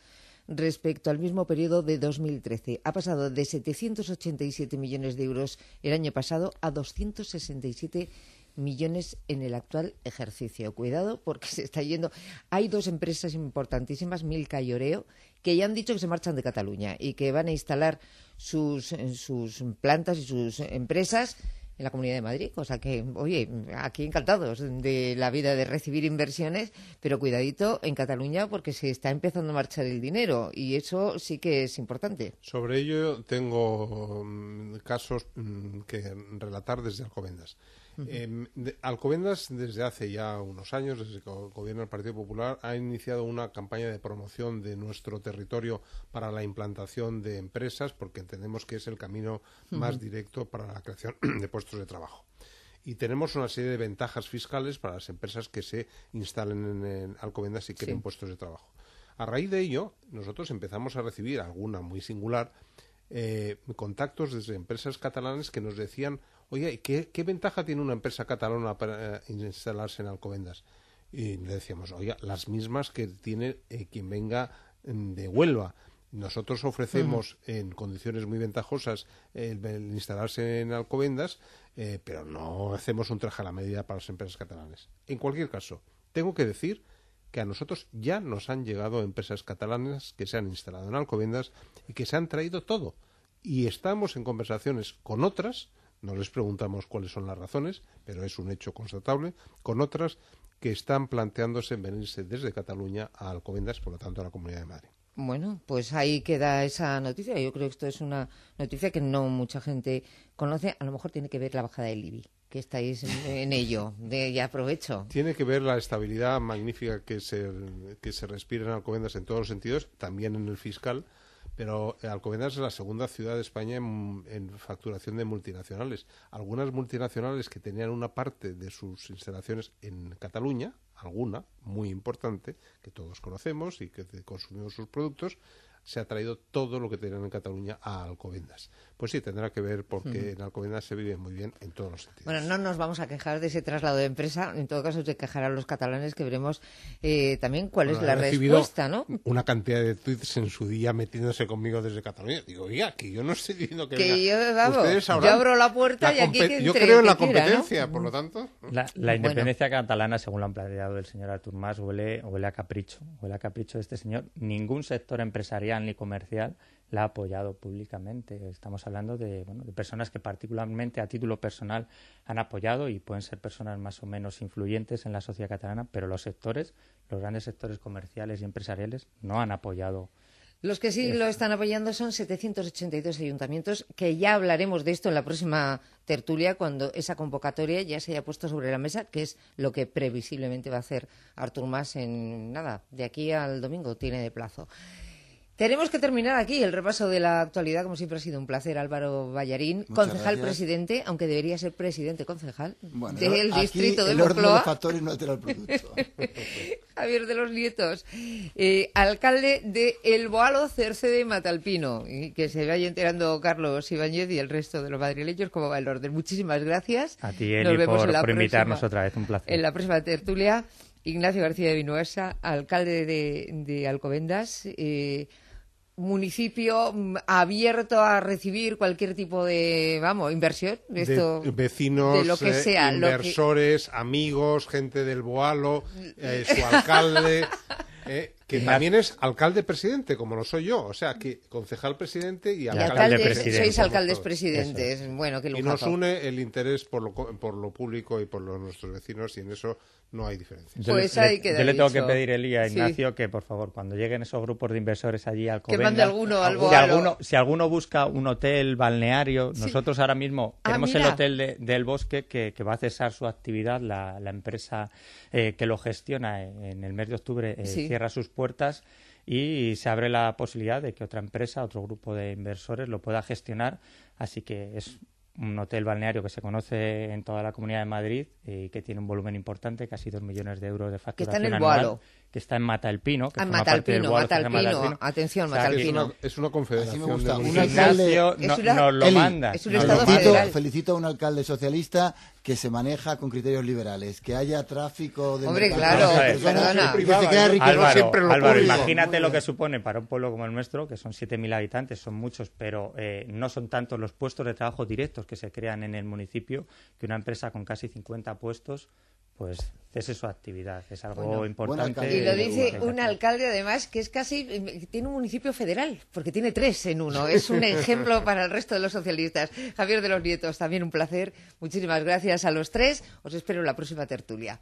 respecto al mismo periodo de dos mil trece. Ha pasado de setecientos ochenta y siete millones de euros el año pasado a doscientos sesenta y siete millones en el actual ejercicio. Cuidado, porque se está yendo. Hay dos empresas importantísimas, Milka y Oreo, que ya han dicho que se marchan de Cataluña y que van a instalar sus, sus plantas y sus empresas en la Comunidad de Madrid. O sea que, oye, aquí encantados de la vida de recibir inversiones, pero cuidadito en Cataluña porque se está empezando a marchar el dinero y eso sí que es importante. Sobre ello tengo um, casos um, que relatar desde Alcobendas. Uh-huh. Eh, de, Alcobendas, desde hace ya unos años, desde que gobierna el Partido Popular, ha iniciado una campaña de promoción de nuestro territorio para la implantación de empresas, porque entendemos que es el camino uh-huh. más directo para la creación de puestos de trabajo. Y tenemos una serie de ventajas fiscales para las empresas que se instalen en, en Alcobendas y creen sí. puestos de trabajo. A raíz de ello, nosotros empezamos a recibir, alguna muy singular, eh, contactos desde empresas catalanas que nos decían: oye, ¿qué, qué ventaja tiene una empresa catalana para eh, instalarse en Alcobendas? Y le decíamos: oye, las mismas que tiene eh, quien venga de Huelva. Nosotros ofrecemos uh-huh. en condiciones muy ventajosas el, el instalarse en Alcobendas, eh, pero no hacemos un traje a la medida para las empresas catalanas. En cualquier caso, tengo que decir que a nosotros ya nos han llegado empresas catalanas que se han instalado en Alcobendas y que se han traído todo. Y estamos en conversaciones con otras, no les preguntamos cuáles son las razones, pero es un hecho constatable, con otras que están planteándose en venirse desde Cataluña a Alcobendas, por lo tanto a la Comunidad de Madrid. Bueno, pues ahí queda esa noticia. Yo creo que esto es una noticia que no mucha gente conoce. A lo mejor tiene que ver la bajada del I B I, que estáis en, en ello. De, ya aprovecho. Tiene que ver la estabilidad magnífica que se, que se respira en Alcobendas en todos los sentidos, también en el fiscal. Pero Alcobendas es la segunda ciudad de España en, en facturación de multinacionales. Algunas multinacionales que tenían una parte de sus instalaciones en Cataluña, alguna muy importante, que todos conocemos y que consumimos sus productos, se ha traído todo lo que tenían en Cataluña a Alcobendas. Pues sí, tendrá que ver porque uh-huh. en Alcobendas se vive muy bien en todos los sentidos. Bueno, no nos vamos a quejar de ese traslado de empresa, en todo caso se quejarán los catalanes, que veremos eh, también cuál bueno, es la respuesta, ¿no? Una cantidad de tweets en su día metiéndose conmigo desde Cataluña. Digo, oiga, que yo no estoy diciendo que, que venga. yo, vamos, Ustedes yo abro la puerta la y aquí que entre, yo creo en la quiera, competencia, ¿no? Por lo tanto. La, la independencia bueno. catalana, según lo han planteado el señor Artur Mas, huele, huele a capricho, huele a capricho de este señor. Ningún sector empresarial ni comercial la ha apoyado públicamente. Estamos hablando de, bueno, de personas que particularmente a título personal han apoyado y pueden ser personas más o menos influyentes en la sociedad catalana, pero los sectores, los grandes sectores comerciales y empresariales no han apoyado. Los que sí lo están apoyando son setecientos ochenta y dos ayuntamientos, que ya hablaremos de esto en la próxima tertulia, cuando esa convocatoria ya se haya puesto sobre la mesa, que es lo que previsiblemente va a hacer Artur Mas en nada, de aquí al domingo tiene de plazo. Tenemos que terminar aquí el repaso de la actualidad. Como siempre ha sido un placer, Álvaro Ballarín, Muchas concejal gracias. Presidente, aunque debería ser presidente concejal bueno, del aquí distrito de el Moncloa. orden de los factores no altera el producto. Javier de los Nietos, eh, alcalde de El Boalo, Cercede, Matalpino, y que se vaya enterando Carlos Ibáñez y el resto de los madrileños cómo va el orden. Muchísimas gracias. A ti, Eli, Nos vemos por, en la por próxima, invitarnos otra vez, un placer. En la próxima tertulia, Ignacio García de Vinuesa, alcalde de, de Alcobendas, eh, municipio abierto a recibir cualquier tipo de, vamos, inversión, esto, de vecinos, de lo que sea, eh, inversores, lo que... amigos, gente del Boalo, eh, su alcalde, eh, que también es alcalde presidente, como lo soy yo, o sea, que concejal presidente y alcalde, y alcalde presidente. Sois alcaldes presidentes, es. Bueno, qué lujazo. Y nos une el interés por lo, por lo público y por los, nuestros vecinos, y en eso no hay diferencia. Pues yo, ahí le, queda yo le tengo dicho. que pedir, Eli, a Ignacio, sí. que por favor, cuando lleguen esos grupos de inversores allí al Alcobendas, que mande alguno al si Boalo. alguno, si alguno busca un hotel balneario, sí. nosotros ahora mismo ah, tenemos mira. el hotel de, del Bosque que, que va a cesar su actividad, la, la empresa eh, que lo gestiona en el mes de octubre eh, sí. cierra sus puertas y se abre la posibilidad de que otra empresa, otro grupo de inversores lo pueda gestionar, así que es un hotel balneario que se conoce en toda la Comunidad de Madrid y que tiene un volumen importante, casi dos millones de euros de facturación que está en el anual, Boalo. que está en Mata el Pino. Que Ah, forma Mata el parte del Pino, Boalo, Mata el que se llama Pino. Pino. Atención, O sea, Mata el que Es Pino. una, es una confederación. Así me gusta. de Un municipios. alcalde- Ignacio Es no- una- nos lo Eli, manda. es un nos lo estado manda. Felicito, federal. felicito a un alcalde socialista que se maneja con criterios liberales, que haya tráfico de Hombre, mercancías claro, de personas, perdona. y que se quede rico Álvaro, siempre lo Álvaro, público. imagínate Muy lo que bien. supone para un pueblo como el nuestro, que son siete mil habitantes, son muchos, pero eh, no son tantos los puestos de trabajo directos que se crean en el municipio, que una empresa con casi cincuenta puestos pues cese su actividad. Es algo Bueno, importante. buen alcalde. Y lo Eh, dice bueno. un alcalde, además, que es casi. Tiene un municipio federal, porque tiene tres en uno. Es un ejemplo para el resto de los socialistas. Javier de los Nietos, también un placer. Muchísimas gracias a los tres. Os espero en la próxima tertulia.